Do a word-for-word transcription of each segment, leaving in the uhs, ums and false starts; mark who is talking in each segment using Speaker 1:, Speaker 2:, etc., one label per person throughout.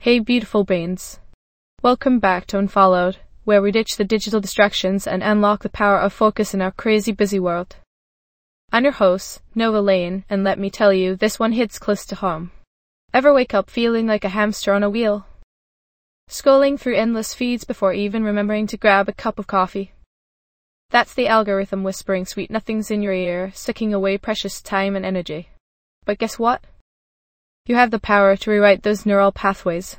Speaker 1: Hey beautiful brains. Welcome back to Unfollowed, where we ditch the digital distractions and unlock the power of focus in our crazy busy world. I'm your host, Nova Lane, and let me tell you, this one hits close to home. Ever wake up feeling like a hamster on a wheel? Scrolling through endless feeds before even remembering to grab a cup of coffee? That's the algorithm whispering sweet nothings in your ear, sucking away precious time and energy. But guess what? You have the power to rewrite those neural pathways.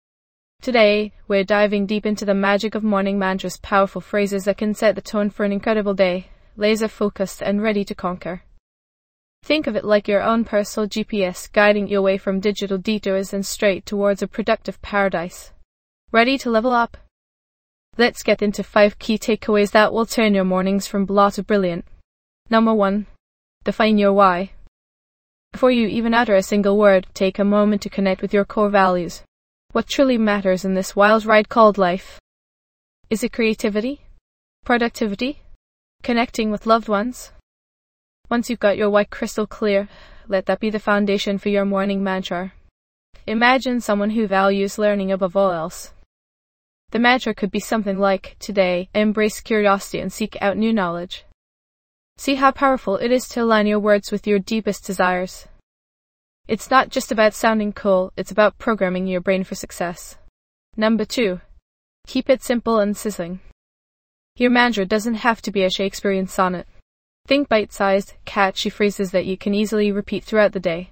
Speaker 1: Today, we're diving deep into the magic of morning mantras, powerful phrases that can set the tone for an incredible day, laser-focused and ready to conquer. Think of it like your own personal G P S guiding you away from digital detours and straight towards a productive paradise. Ready to level up? Let's get into five key takeaways that will turn your mornings from blah to brilliant. Number one, define your why. Before you even utter a single word, take a moment to connect with your core values. What truly matters in this wild ride called life? Is it creativity? Productivity? Connecting with loved ones? Once you've got your why crystal clear, let that be the foundation for your morning mantra. Imagine someone who values learning above all else. The mantra could be something like, today, embrace curiosity and seek out new knowledge. See how powerful it is to align your words with your deepest desires. It's not just about sounding cool, it's about programming your brain for success. Number two, keep it simple and sizzling. Your mantra doesn't have to be a Shakespearean sonnet. Think bite-sized, catchy phrases that you can easily repeat throughout the day.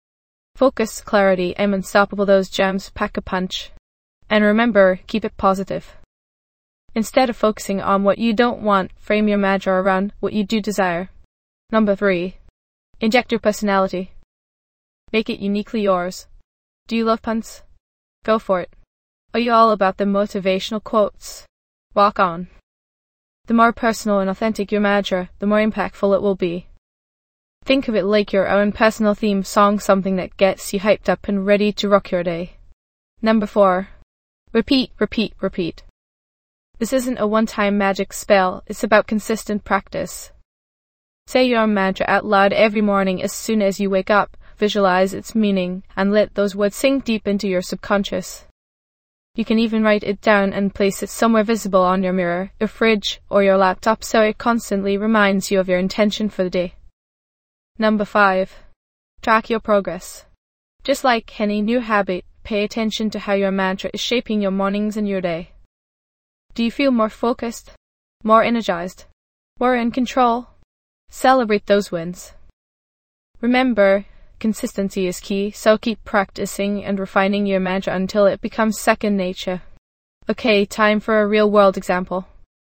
Speaker 1: Focus, clarity, and unstoppable. Those gems pack a punch. And remember, keep it positive. Instead of focusing on what you don't want, frame your mantra around what you do desire. Number three, inject your personality. Make it uniquely yours. Do you love puns? Go for it. Are you all about the motivational quotes? Walk on. The more personal and authentic your mantra, the more impactful it will be. Think of it like your own personal theme song, something that gets you hyped up and ready to rock your day. Number four, repeat, repeat, repeat. This isn't a one-time magic spell, it's about consistent practice. Say your mantra out loud every morning as soon as you wake up, visualize its meaning, and let those words sink deep into your subconscious. You can even write it down and place it somewhere visible on your mirror, your fridge, or your laptop so it constantly reminds you of your intention for the day. Number five, track your progress. Just like any new habit, pay attention to how your mantra is shaping your mornings and your day. Do you feel more focused, more energized, more in control? Celebrate those wins. Remember, consistency is key, so keep practicing and refining your mantra until it becomes second nature. Okay, time for a real-world example.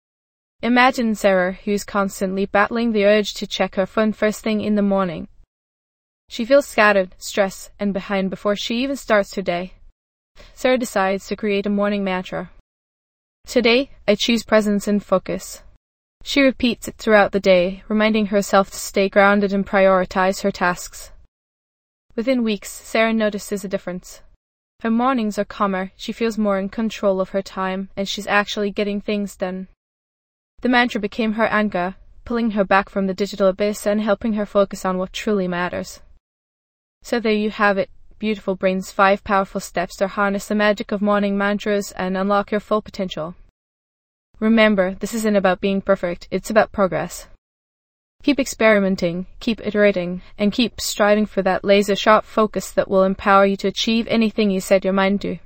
Speaker 1: Imagine Sarah, who's constantly battling the urge to check her phone first thing in the morning. She feels scattered, stressed, and behind before she even starts her day. Sarah decides to create a morning mantra. Today, I choose presence and focus. She repeats it throughout the day, reminding herself to stay grounded and prioritize her tasks. Within weeks, Sarah notices a difference. Her mornings are calmer, she feels more in control of her time, and she's actually getting things done. The mantra became her anchor, pulling her back from the digital abyss and helping her focus on what truly matters. So there you have it, beautiful brains, five powerful steps to harness the magic of morning mantras and unlock your full potential. Remember, this isn't about being perfect, it's about progress. Keep experimenting, keep iterating, and keep striving for that laser-sharp focus that will empower you to achieve anything you set your mind to.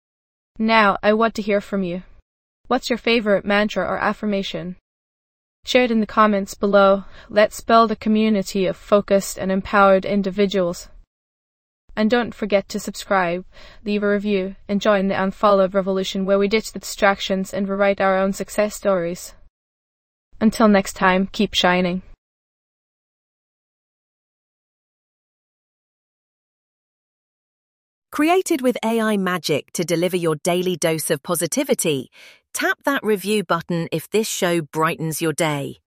Speaker 1: Now, I want to hear from you. What's your favorite mantra or affirmation? Share it in the comments below. Let's build a community of focused and empowered individuals. And don't forget to subscribe, leave a review, and join the Unfollowed revolution where we ditch the distractions and rewrite our own success stories. Until next time, keep shining.
Speaker 2: Created with A I magic to deliver your daily dose of positivity, tap that review button if this show brightens your day.